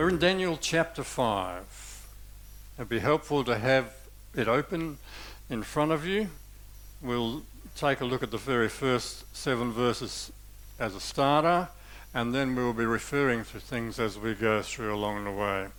We're in Daniel chapter 5. It'd be helpful to have it open in front of you. We'll take a look at the very first 7 verses as a starter, and then we'll be referring to things as we go through along the way.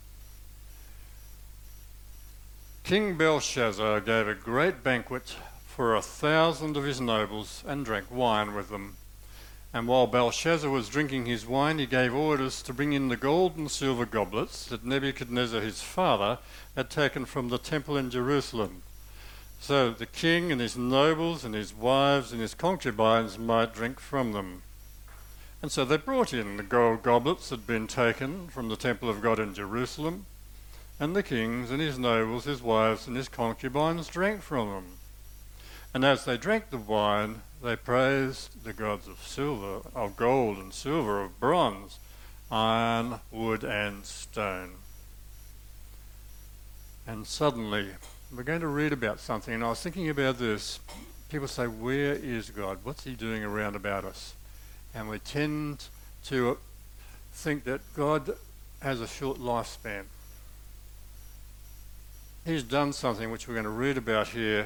King Belshazzar gave a great banquet for 1,000 of his nobles and drank wine with them. And while Belshazzar was drinking his wine, he gave orders to bring in the gold and silver goblets that Nebuchadnezzar his father had taken from the temple in Jerusalem, so the king and his nobles and his wives and his concubines might drink from them. And so they brought in the gold goblets that had been taken from the temple of God in Jerusalem, and the kings and his nobles, his wives and his concubines drank from them. And as they drank the wine, they praised the gods of silver, of gold and silver, of bronze, iron, wood and stone. And suddenly, we're going to read about something, and I was thinking about this. People say, where is God? What's he doing around about us? And we tend to think that God has a short lifespan. He's done something which we're going to read about here.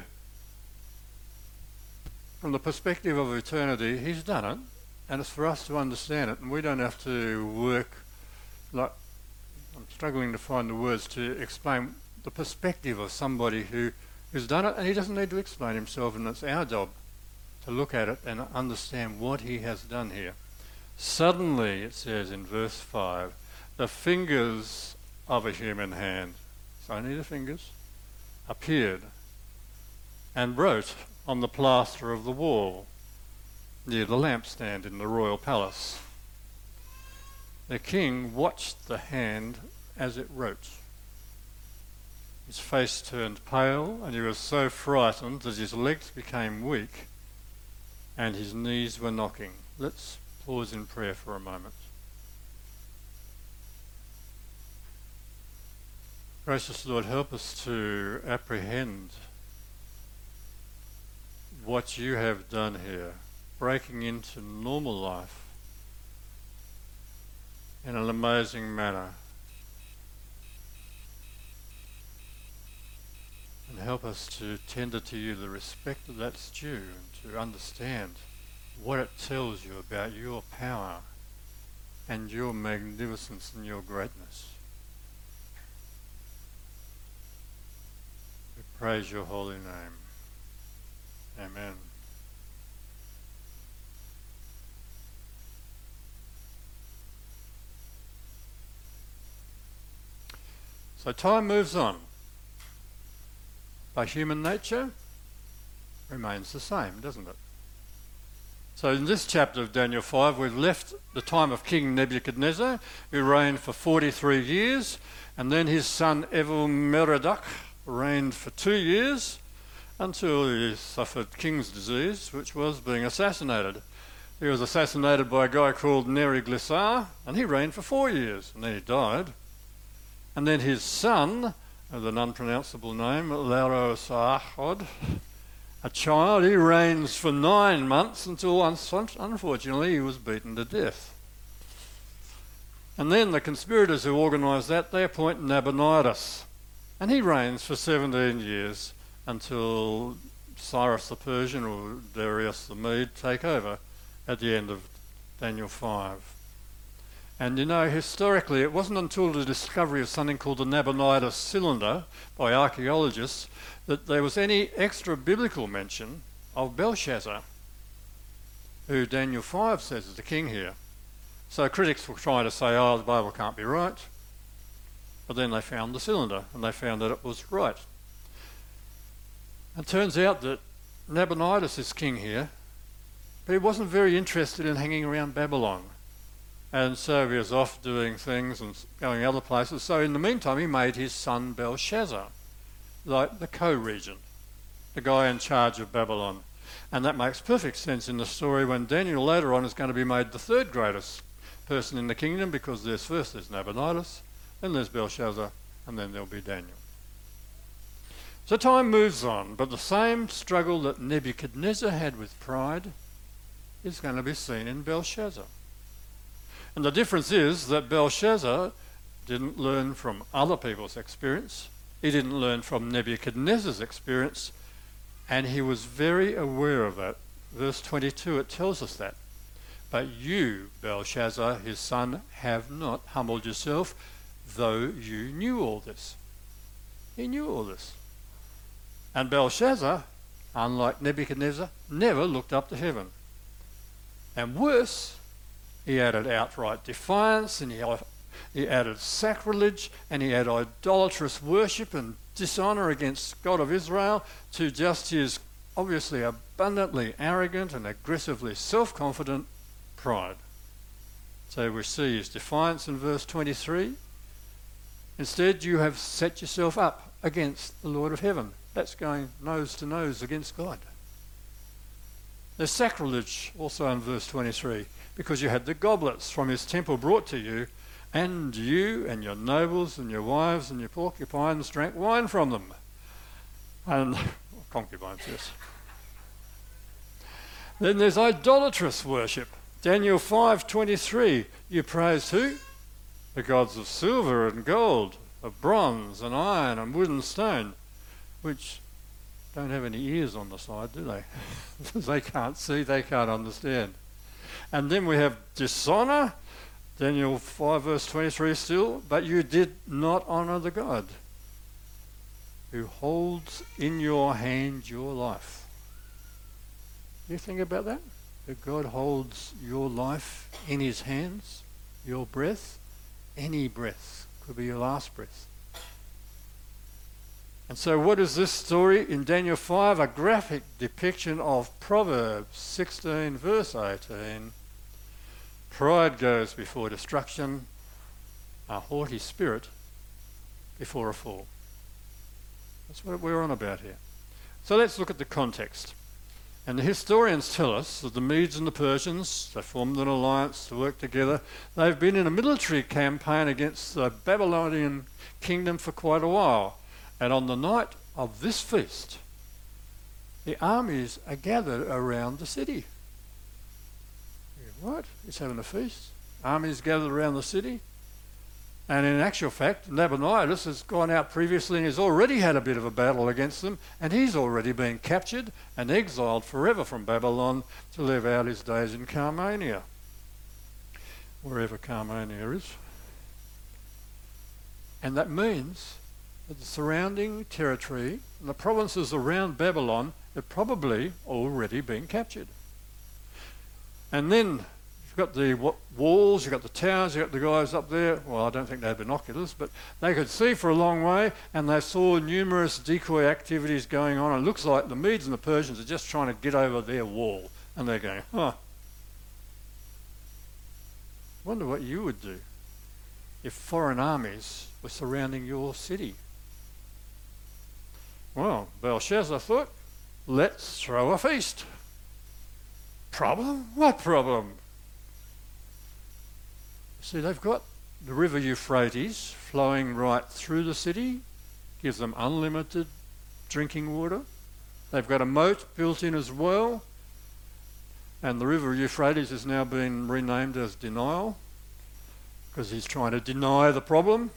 From the perspective of eternity, he's done it, and it's for us to understand it, and we don't have to work like, I'm struggling to find the words to explain the perspective of somebody who's done it, and he doesn't need to explain himself, and it's our job to look at it and understand what he has done here. Suddenly, it says in verse 5, the fingers of a human hand, it's only the fingers, appeared and wrote on the plaster of the wall near the lampstand in the royal palace. The king watched the hand as it wrote. His face turned pale, and he was so frightened that his legs became weak and his knees were knocking. Let's pause in prayer for a moment. Gracious Lord, help us to apprehend what you have done here, breaking into normal life in an amazing manner. And help us to tender to you the respect that's due, and to understand what it tells you about your power and your magnificence and your greatness. We praise your holy name. Amen. So time moves on, but human nature remains the same, doesn't it? So in this chapter of Daniel 5, we've left the time of King Nebuchadnezzar, who reigned for 43 years, and then his son Evil-Merodach reigned for 2 years, until he suffered king's disease, which was being assassinated. He was assassinated by a guy called Neriglissar, and he reigned for 4 years, and then he died. And then his son, with an unpronounceable name, Larosahod, a child, he reigns for 9 months until, unfortunately, he was beaten to death. And then the conspirators who organised that, they appoint Nabonidus, and he reigns for 17 years, until Cyrus the Persian or Darius the Mede take over at the end of Daniel 5. And you know, historically, it wasn't until the discovery of something called the Nabonidus cylinder by archaeologists that there was any extra biblical mention of Belshazzar, who Daniel 5 says is the king here. So critics were trying to say, oh, the Bible can't be right. But then they found the cylinder, and they found that it was right. It turns out that Nabonidus is king here, but he wasn't very interested in hanging around Babylon. And so he was off doing things and going other places. So in the meantime, he made his son Belshazzar, like the co-regent, the guy in charge of Babylon. And that makes perfect sense in the story when Daniel later on is going to be made the 3rd greatest person in the kingdom, because there's Nabonidus, then there's Belshazzar, and then there'll be Daniel. So time moves on, but the same struggle that Nebuchadnezzar had with pride is going to be seen in Belshazzar. And the difference is that Belshazzar didn't learn from other people's experience. He didn't learn from Nebuchadnezzar's experience, and he was very aware of that. Verse 22, it tells us that. But you, Belshazzar, his son, have not humbled yourself, though you knew all this. He knew all this. And Belshazzar, unlike Nebuchadnezzar, never looked up to heaven. And worse, he added outright defiance, and he added sacrilege, and he had idolatrous worship and dishonour against God of Israel to just his obviously abundantly arrogant and aggressively self-confident pride. So we see his defiance in verse 23. Instead, you have set yourself up against the Lord of heaven. That's going nose to nose against God. There's sacrilege also in verse 23, because you had the goblets from his temple brought to you, and you and your nobles and your wives and your porcupines drank wine from them. And concubines, yes. Then there's idolatrous worship. Daniel 5:23, you praised who? The gods of silver and gold, of bronze and iron and wood and stone, which don't have any ears on the side, do they? They can't see, they can't understand. And then we have dishonour, Daniel 5 verse 23 still, but you did not honour the God who holds in your hand your life. Do you think about that? That God holds your life in his hands, your breath, any breath, could be your last breath. And so what is this story in Daniel 5? A graphic depiction of Proverbs 16 verse 18. Pride goes before destruction, a haughty spirit before a fall. That's what we're on about here. So let's look at the context. And the historians tell us that the Medes and the Persians, they formed an alliance to work together. They've been in a military campaign against the Babylonian kingdom for quite a while. And on the night of this feast, the armies are gathered around the city. What? It's having a feast? Armies gathered around the city? And in actual fact, Nabonidus has gone out previously and he's already had a bit of a battle against them, and he's already been captured and exiled forever from Babylon to live out his days in Carmania, wherever Carmania is. And that means that the surrounding territory and the provinces around Babylon have probably already been captured. And then you've got the walls, you've got the towers, you've got the guys up there. Well, I don't think they had binoculars, but they could see for a long way, and they saw numerous decoy activities going on. It looks like the Medes and the Persians are just trying to get over their wall, and they're going, wonder what you would do if foreign armies were surrounding your city. Well, Belshazzar thought, let's throw a feast. Problem? What problem? See, they've got the river Euphrates flowing right through the city, gives them unlimited drinking water. They've got a moat built in as well, and the river Euphrates has now been renamed as Denial, because he's trying to deny the problem.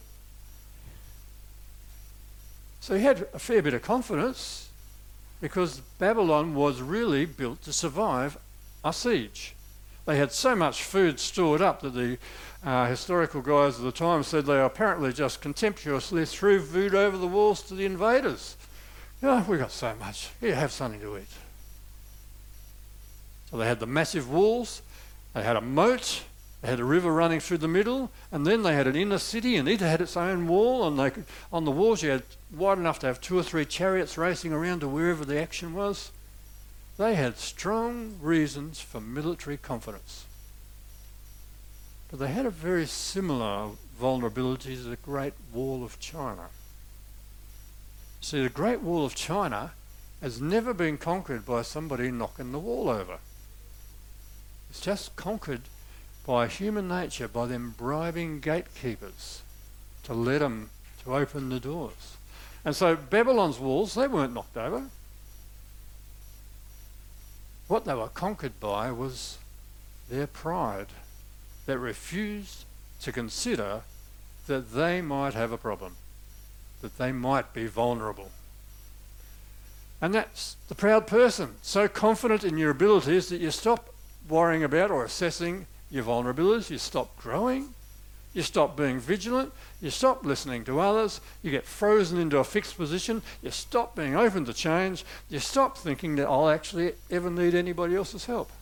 So he had a fair bit of confidence, because Babylon was really built to survive a siege. They had so much food stored up that the historical guys of the time said they apparently just contemptuously threw food over the walls to the invaders. We got so much. Here, have something to eat. So they had the massive walls, they had a moat, they had a river running through the middle, and then they had an inner city, and it had its own wall, and on the walls you had wide enough to have 2 or 3 chariots racing around to wherever the action was. They had strong reasons for military confidence. But they had a very similar vulnerability to the Great Wall of China. See, the Great Wall of China has never been conquered by somebody knocking the wall over. It's just conquered by human nature, by them bribing gatekeepers to let them to open the doors. And so Babylon's walls, they weren't knocked over. What they were conquered by was their pride that refused to consider that they might have a problem, that they might be vulnerable. And that's the proud person, so confident in your abilities that you stop worrying about or assessing your vulnerabilities, you stop growing, you stop being vigilant, you stop listening to others, you get frozen into a fixed position, you stop being open to change, you stop thinking that I'll actually ever need anybody else's help.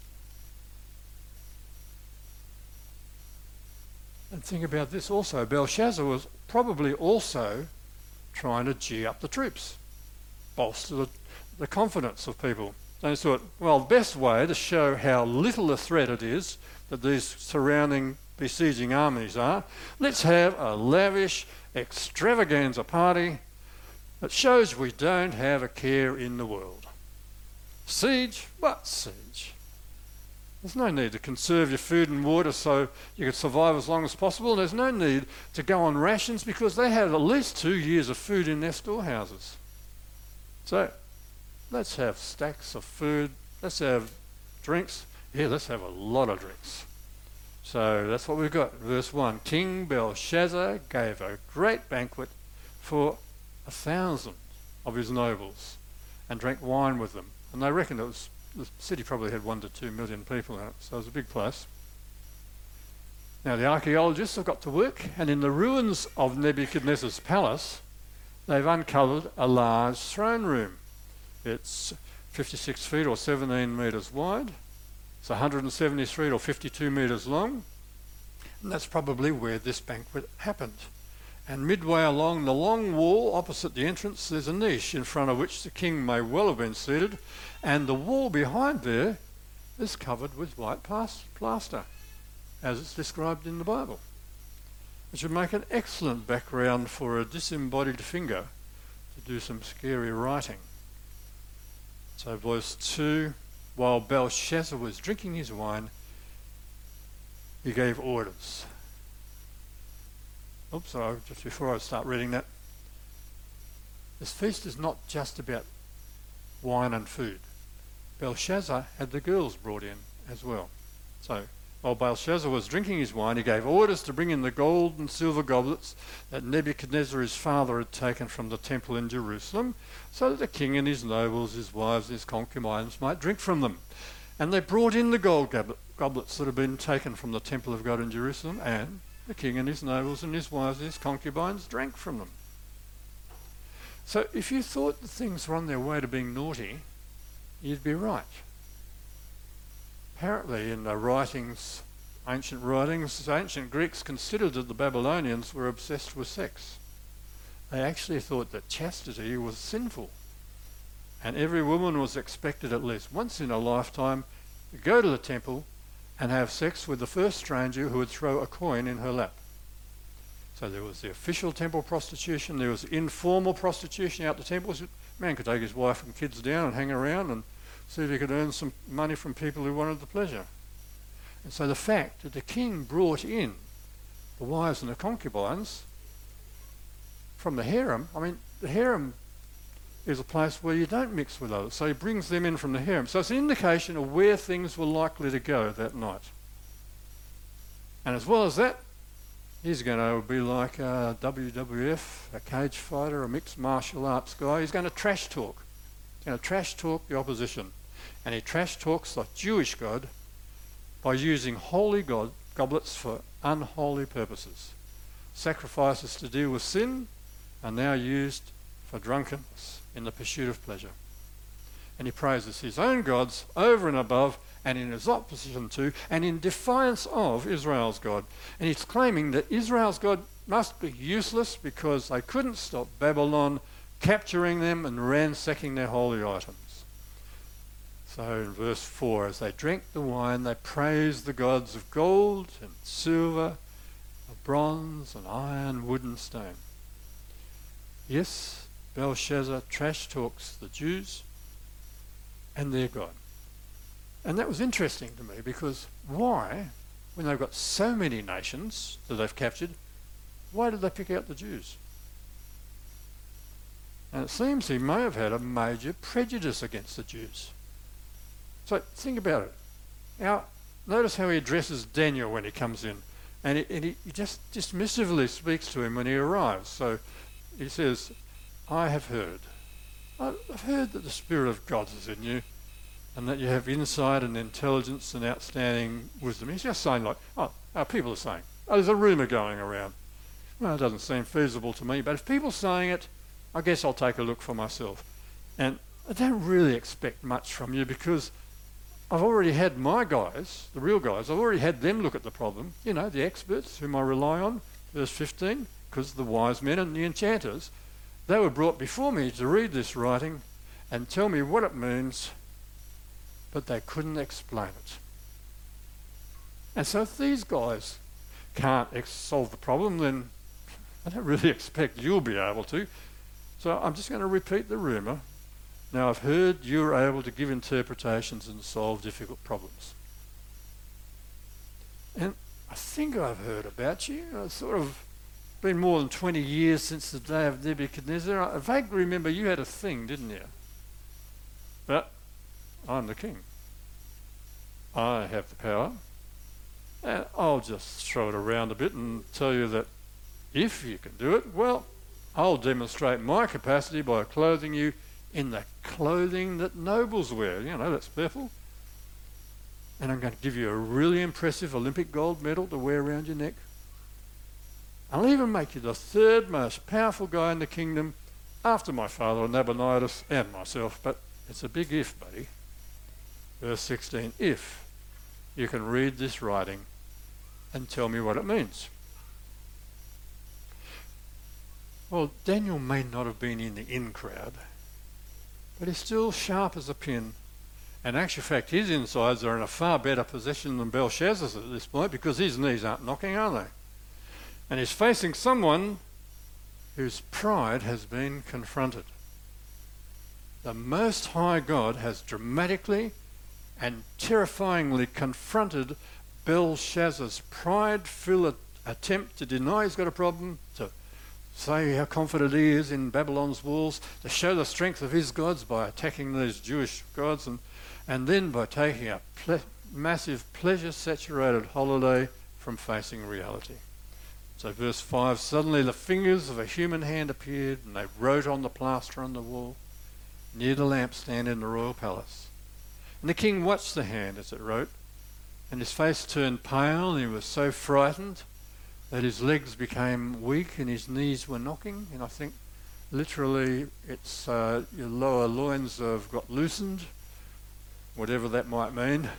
And think about this also, Belshazzar was probably also trying to gee up the troops, bolster the confidence of people. They thought, well, the best way to show how little a threat it is that these surrounding besieging armies are, let's have a lavish extravaganza party that shows we don't have a care in the world. Siege? What siege? There's no need to conserve your food and water so you can survive as long as possible. There's no need to go on rations because they had at least 2 years of food in their storehouses. So, let's have stacks of food, let's have drinks. Yeah, let's have a lot of drinks. So that's what we've got. Verse 1, King Belshazzar gave a great banquet for 1,000 of his nobles and drank wine with them. And they reckon the city probably had 1 to 2 million people in it, so it was a big place. Now the archaeologists have got to work, and in the ruins of Nebuchadnezzar's palace, they've uncovered a large throne room. It's 56 feet or 17 metres wide. It's 173 or 52 metres long. And that's probably where this banquet happened. And midway along the long wall opposite the entrance, there's a niche in front of which the king may well have been seated. And the wall behind there is covered with white plaster, as it's described in the Bible. It should make an excellent background for a disembodied finger to do some scary writing. So verse 2, while Belshazzar was drinking his wine, he gave orders. Oops, sorry, just before I start reading that. This feast is not just about wine and food. Belshazzar had the girls brought in as well. So, while Belshazzar was drinking his wine, he gave orders to bring in the gold and silver goblets that Nebuchadnezzar his father had taken from the temple in Jerusalem, so that the king and his nobles, his wives, his concubines might drink from them. And they brought in the gold goblets that had been taken from the temple of God in Jerusalem, and the king and his nobles and his wives and his concubines drank from them. So if you thought that things were on their way to being naughty, you'd be right. Apparently in the ancient writings, ancient Greeks considered that the Babylonians were obsessed with sex. They actually thought that chastity was sinful. And every woman was expected at least once in a lifetime to go to the temple and have sex with the first stranger who would throw a coin in her lap. So there was the official temple prostitution, there was informal prostitution out the temples. A man could take his wife and kids down and hang around and see if he could earn some money from people who wanted the pleasure. And so the fact that the king brought in the wives and the concubines from the harem, I mean, the harem is a place where you don't mix with others, so he brings them in from the harem. So it's an indication of where things were likely to go that night. And as well as that, he's going to be like a WWF, a cage fighter, a mixed martial arts guy. He's going to trash talk. He's going to trash talk the opposition. And he trash talks the Jewish God by using holy goblets for unholy purposes. Sacrifices to deal with sin are now used for drunkenness in the pursuit of pleasure. And he praises his own gods over and above and in his opposition to and in defiance of Israel's God. And he's claiming that Israel's God must be useless because they couldn't stop Babylon capturing them and ransacking their holy items. So in verse 4, as they drank the wine, they praised the gods of gold and silver, of bronze and iron, wood and stone. Yes, Belshazzar trash talks the Jews and their God. And that was interesting to me because why, when they've got so many nations that they've captured, why did they pick out the Jews? And it seems he may have had a major prejudice against the Jews. So think about it. Now, notice how he addresses Daniel when he comes in. And he just dismissively speaks to him when he arrives. So he says, I've heard that the Spirit of God is in you and that you have insight and intelligence and outstanding wisdom. He's just saying people are saying, there's a rumour going around. Well, it doesn't seem feasible to me, but if people are saying it, I guess I'll take a look for myself. And I don't really expect much from you because I've already had my guys, the real guys, I've already had them look at the problem, the experts whom I rely on, verse 15, because the wise men and the enchanters, they were brought before me to read this writing and tell me what it means, but they couldn't explain it. And so if these guys can't solve the problem, then I don't really expect you'll be able to. So I'm just going to repeat the rumour. Now, I've heard you're able to give interpretations and solve difficult problems. And I think I've heard about you. It's sort of been more than 20 years since the day of Nebuchadnezzar. I vaguely remember you had a thing, didn't you? But I'm the king. I have the power. And I'll just throw it around a bit and tell you that if you can do it, well, I'll demonstrate my capacity by clothing you in the clothing that nobles wear. That's purple. And I'm going to give you a really impressive Olympic gold medal to wear around your neck. I'll even make you the third most powerful guy in the kingdom after my father Nabonidus and myself. But it's a big if, buddy. Verse 16, if you can read this writing and tell me what it means. Well, Daniel may not have been in the in crowd, but he's still sharp as a pin. And in actual fact, his insides are in a far better position than Belshazzar's at this point because his knees aren't knocking, are they? And he's facing someone whose pride has been confronted. The Most High God has dramatically and terrifyingly confronted Belshazzar's pride-filled attempt to deny he's got a problem, to say how confident he is in Babylon's walls, to show the strength of his gods by attacking these Jewish gods, and then by taking a massive pleasure-saturated holiday from facing reality. So verse 5, suddenly the fingers of a human hand appeared and they wrote on the plaster on the wall near the lampstand in the royal palace. And the king watched the hand as it wrote, and his face turned pale and he was so frightened that his legs became weak and his knees were knocking. And I think literally it's your lower loins have got loosened, whatever that might mean.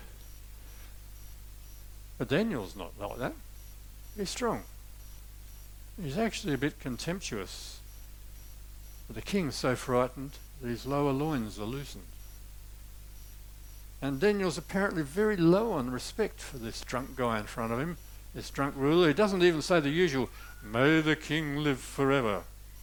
But Daniel's not like that. He's strong. He's actually a bit contemptuous. But the king's so frightened that his lower loins are loosened. And Daniel's apparently very low on respect for this drunk guy in front of him, this drunk ruler. He doesn't even say the usual, "May the king live forever."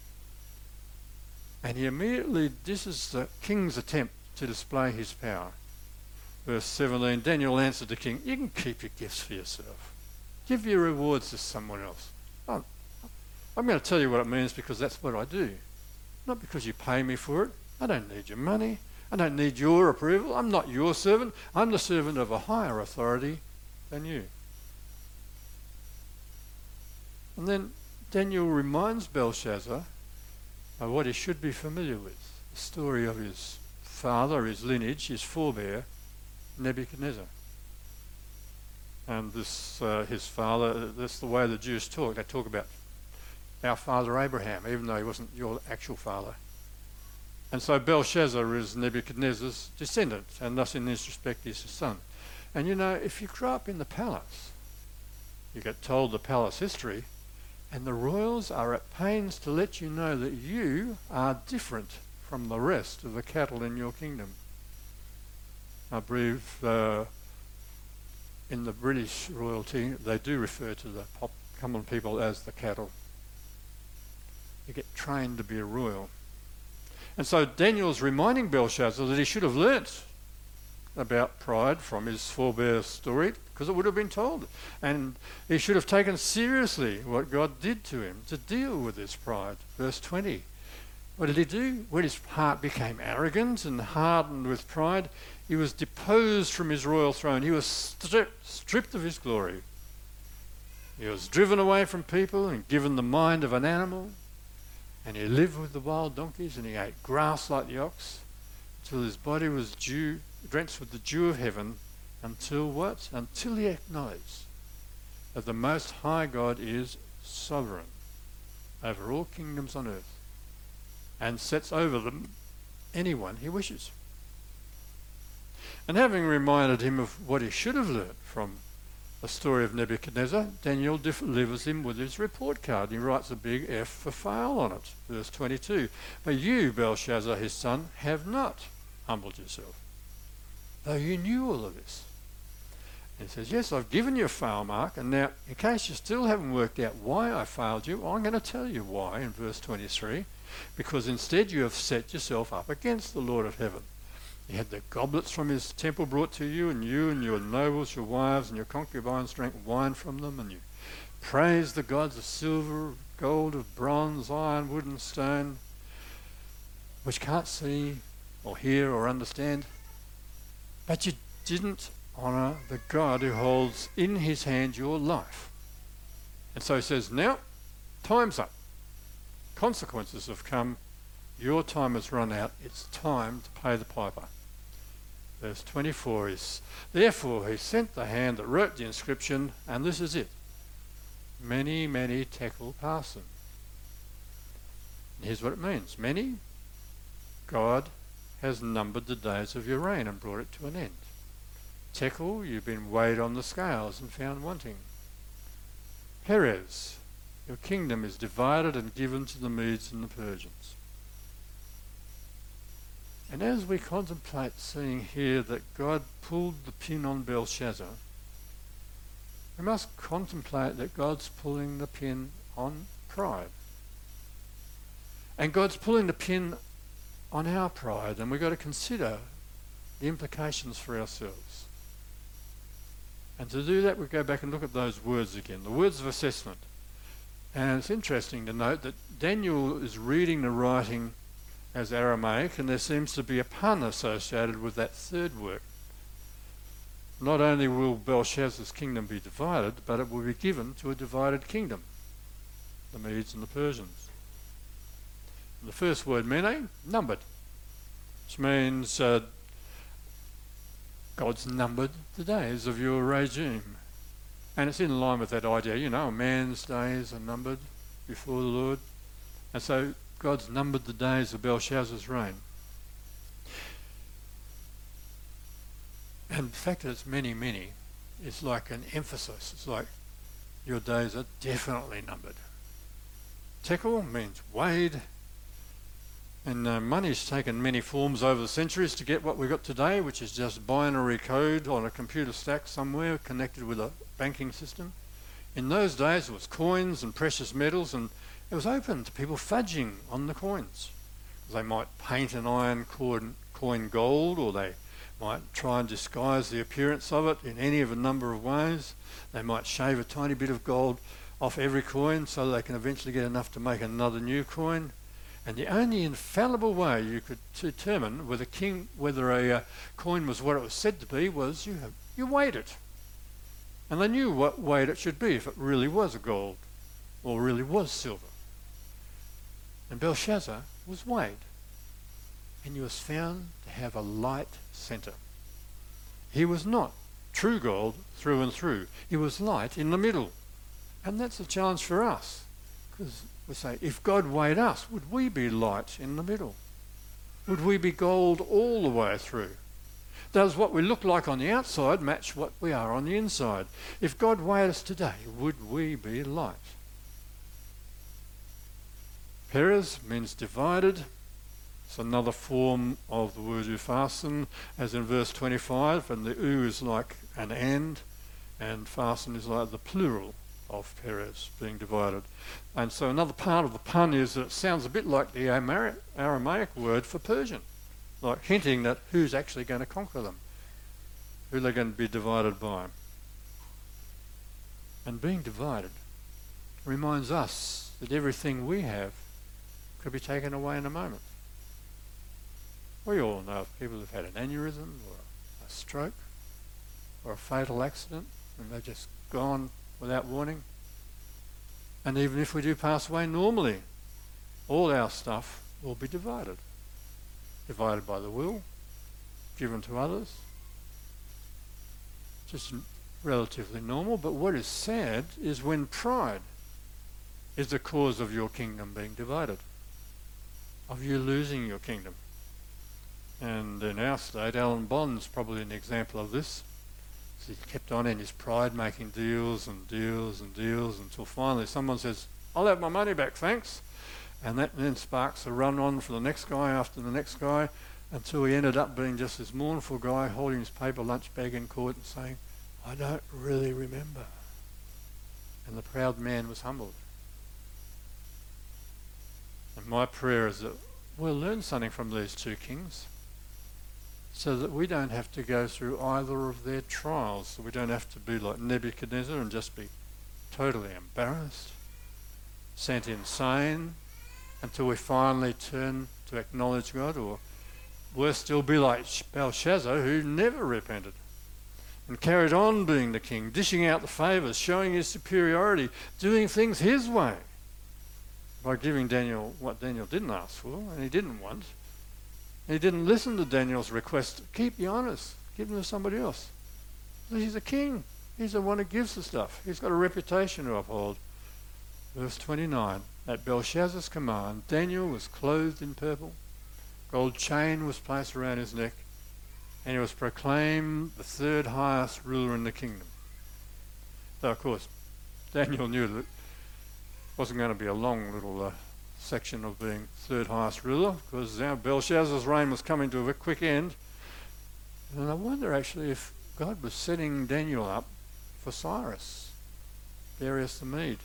And he immediately disses the king's attempt to display his power. Verse 17, Daniel answered the king, "You can keep your gifts for yourself. Give your rewards to someone else. I'm going to tell you what it means because that's what I do. Not because you pay me for it. I don't need your money. I don't need your approval. I'm not your servant. I'm the servant of a higher authority than you." And then Daniel reminds Belshazzar of what he should be familiar with, the story of his father, his lineage, his forebear, Nebuchadnezzar. And this, his father, that's the way the Jews talk. They talk about our father Abraham, even though he wasn't your actual father. And so Belshazzar is Nebuchadnezzar's descendant, and thus in this respect he's his son. And if you grow up in the palace, you get told the palace history, and the royals are at pains to let you know that you are different from the rest of the cattle in your kingdom. I believe in the British royalty, they do refer to the common people as the cattle. You get trained to be a royal. And so Daniel's reminding Belshazzar that he should have learnt about pride from his forebear's story, because it would have been told. And he should have taken seriously what God did to him to deal with his pride. Verse 20. What did he do? When his heart became arrogant and hardened with pride, he was deposed from his royal throne. He was stripped of his glory. He was driven away from people and given the mind of an animal, and he lived with the wild donkeys, and he ate grass like the ox, until his body was drenched with the dew of heaven, until what? Until he acknowledged that the Most High God is sovereign over all kingdoms on earth, and sets over them anyone he wishes. And having reminded him of what he should have learnt from the story of Nebuchadnezzar, Daniel delivers him with his report card. He writes a big F for fail on it, verse 22. But you, Belshazzar, his son, have not humbled yourself, though you knew all of this. And he says, yes, I've given you a fail mark, and now, in case you still haven't worked out why I failed you, I'm going to tell you why in verse 23. Because instead you have set yourself up against the Lord of heaven. You had the goblets from his temple brought to you and your nobles, your wives, and your concubines drank wine from them, and you praised the gods of silver, gold, of bronze, iron, wood, and stone, which can't see or hear or understand. But you didn't honour the God who holds in his hand your life. And so he says, now, time's up. Consequences have come. Your time has run out. It's time to pay the piper. Verse 24 is, therefore he sent the hand that wrote the inscription, and this is it. Many, many tekel parsin. Here's what it means. Many, God has numbered the days of your reign and brought it to an end. Tekel, you've been weighed on the scales and found wanting. Perez, your kingdom is divided and given to the Medes and the Persians. And as we contemplate seeing here that God pulled the pin on Belshazzar, we must contemplate that God's pulling the pin on pride. And God's pulling the pin on our pride, and we've got to consider the implications for ourselves. And to do that, we go back and look at those words again, the words of assessment. And it's interesting to note that Daniel is reading the writing as Aramaic, and there seems to be a pun associated with that third word. Not only will Belshazzar's kingdom be divided, but it will be given to a divided kingdom, the Medes and the Persians. And the first word, mene, numbered, which means God's numbered the days of your regime. And it's in line with that idea, a man's days are numbered before the Lord. And so God's numbered the days of Belshazzar's reign. And the fact that it's many, many is like an emphasis. It's like your days are definitely numbered. Tekel means weighed. And money's taken many forms over the centuries to get what we've got today, which is just binary code on a computer stack somewhere connected with a banking system. In those days, it was coins and precious metals, and it was open to people fudging on the coins. They might paint an iron coin gold, or they might try and disguise the appearance of it in any of a number of ways. They might shave a tiny bit of gold off every coin so they can eventually get enough to make another new coin. And the only infallible way you could determine whether a coin was what it was said to be was you weighed it. And they knew what weight it should be if it really was gold or really was silver. And Belshazzar was weighed, and he was found to have a light centre. He was not true gold through and through. He was light in the middle. And that's a challenge for us, because we say, if God weighed us, would we be light in the middle? Would we be gold all the way through? Does what we look like on the outside match what we are on the inside? If God weighed us today, would we be light? Perez means divided. It's another form of the word upharsin, as in verse 25, and the u is like an and farsin is like the plural of Perez being divided. And so another part of the pun is that it sounds a bit like the Aramaic word for Persian, like hinting that who's actually going to conquer them, who they're going to be divided by. And being divided reminds us that everything we have could be taken away in a moment. We all know of people who've had an aneurysm or a stroke or a fatal accident, and they've just gone without warning. And even if we do pass away normally, all our stuff will be divided. Divided by the will, given to others. Just relatively normal. But what is sad is when pride is the cause of your kingdom being divided, of you losing your kingdom. And in our state, Alan Bond's probably an example of this. So he kept on in his pride, making deals and deals and deals until finally someone says, "I'll have my money back, thanks." And that then sparks a run on for the next guy after the next guy until he ended up being just this mournful guy holding his paper lunch bag in court and saying, "I don't really remember." And the proud man was humbled. And my prayer is that we'll learn something from these two kings so that we don't have to go through either of their trials. So we don't have to be like Nebuchadnezzar and just be totally embarrassed, sent insane, until we finally turn to acknowledge God, or worse still, be like Belshazzar, who never repented and carried on being the king, dishing out the favours, showing his superiority, doing things his way, by giving Daniel what Daniel didn't ask for and he didn't want. He didn't listen to Daniel's request, keep you honest, give them to somebody else. He's a king. He's the one who gives the stuff. He's got a reputation to uphold. Verse 29, at Belshazzar's command, Daniel was clothed in purple, gold chain was placed around his neck, and he was proclaimed the third highest ruler in the kingdom. Though, of course, Daniel knew that it wasn't going to be a long little section of being third highest ruler, because Belshazzar's reign was coming to a quick end. And I wonder actually if God was setting Daniel up for Cyrus, Darius the Mede.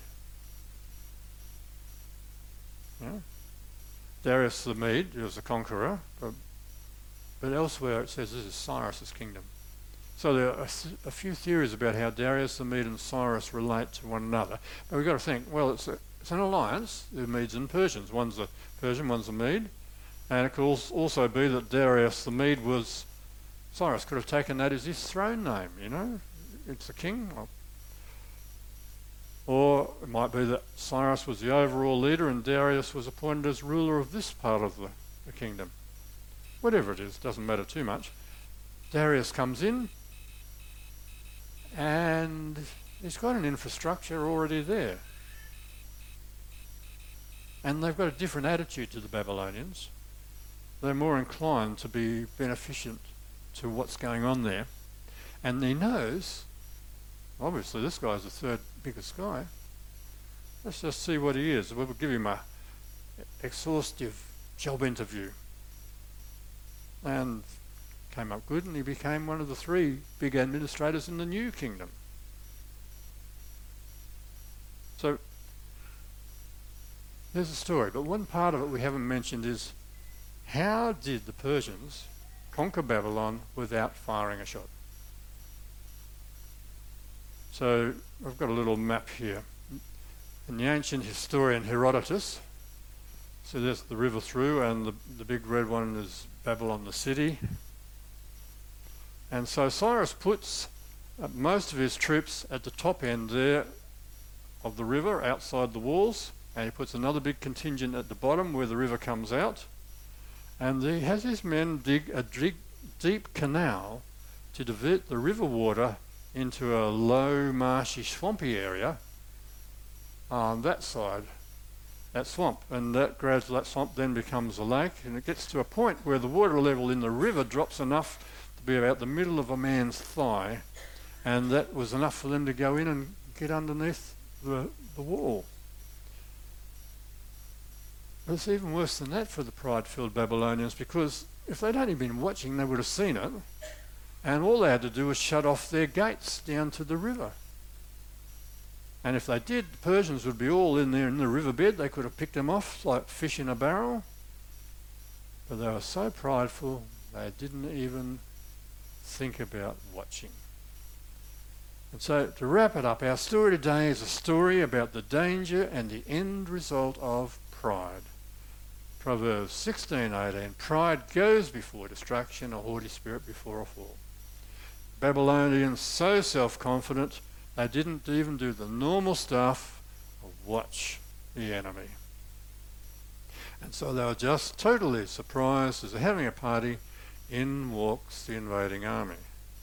Yeah. Darius the Mede, he was a conqueror, but elsewhere it says this is Cyrus's kingdom. So there are a few theories about how Darius the Mede and Cyrus relate to one another. But we've got to think, well, it's an alliance, the Medes and Persians. One's a Persian, one's a Mede. And it could also be that Darius the Mede was, Cyrus could have taken that as his throne name, you know. It's the king. Or it might be that Cyrus was the overall leader and Darius was appointed as ruler of this part of the kingdom. Whatever it is, doesn't matter too much. Darius comes in and he's got an infrastructure already there. And they've got a different attitude to the Babylonians. They're more inclined to be beneficent to what's going on there. And he knows, obviously this guy's the third biggest guy. Let's just see what he is. We'll give him a exhaustive job interview. And came up good, and he became one of the three big administrators in the new kingdom. So there's a story, but one part of it we haven't mentioned is how did the Persians conquer Babylon without firing a shot? So I've got a little map here. And the ancient historian Herodotus, so there's the river through, and the big red one is Babylon the city. And so Cyrus puts most of his troops at the top end there of the river outside the walls, and he puts another big contingent at the bottom where the river comes out, and he has his men dig a deep canal to divert the river water into a low, marshy, swampy area on that side, that swamp, and that swamp then becomes a lake, and it gets to a point where the water level in the river drops enough to be about the middle of a man's thigh, and that was enough for them to go in and get underneath the wall. But it's even worse than that for the pride-filled Babylonians, because if they'd only been watching, they would have seen it, and all they had to do was shut off their gates down to the river. And if they did, the Persians would be all in there in the riverbed. They could have picked them off like fish in a barrel. But they were so prideful, they didn't even think about watching. And so to wrap it up, our story today is a story about the danger and the end result of pride. Proverbs 16:18, pride goes before destruction, a haughty spirit before a fall. Babylonians so self-confident, they didn't even do the normal stuff of watch the enemy. And so they were just totally surprised as they're having a party, in walks the invading army.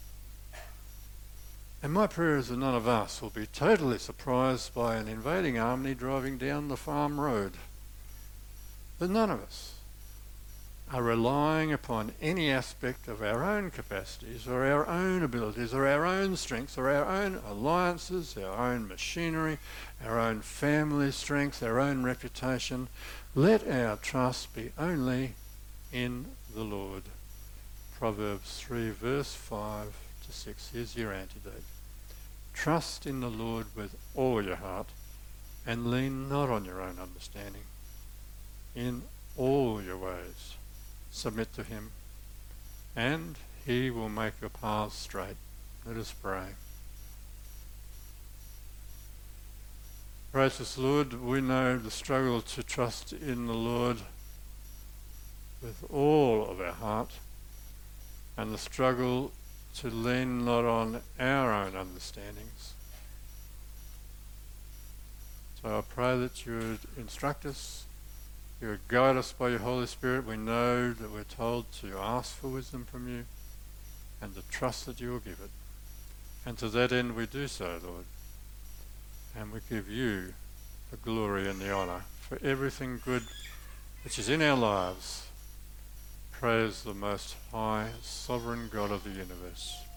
And my prayer is that none of us will be totally surprised by an invading army driving down the farm road. That none of us are relying upon any aspect of our own capacities or our own abilities or our own strengths or our own alliances, our own machinery, our own family strength, our own reputation. Let our trust be only in the Lord. Proverbs 3 verse 5 to 6. Here's your antidote. Trust in the Lord with all your heart and lean not on your own understanding. In all your ways submit to him, and he will make your paths straight. Let us pray. Gracious Lord, we know the struggle to trust in the Lord with all of our heart, and the struggle to lean not on our own understandings. So I pray that you would instruct us, you would guide us by your Holy Spirit. We know that we're told to ask for wisdom from you and to trust that you will give it. And to that end we do so, Lord. And we give you the glory and the honour for everything good which is in our lives. Praise the Most High, Sovereign God of the universe.